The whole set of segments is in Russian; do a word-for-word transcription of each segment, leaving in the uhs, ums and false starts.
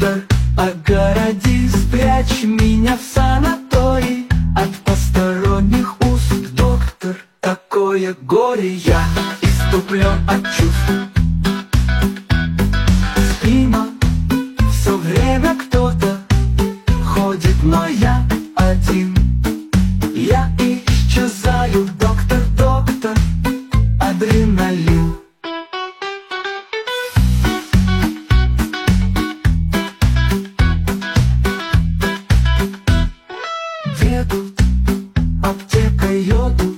доктор, огороди, спрячь меня в санаторий от посторонних уст. Доктор, такое горе, я иступлен от чувств. Мимо все время кто-то ходит, но я один. Я исчезаю, доктор, доктор, адреналин. Деду, аптека йоду,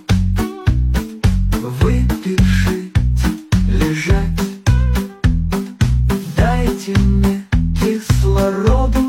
выпишите лежать. Дайте мне кислороду.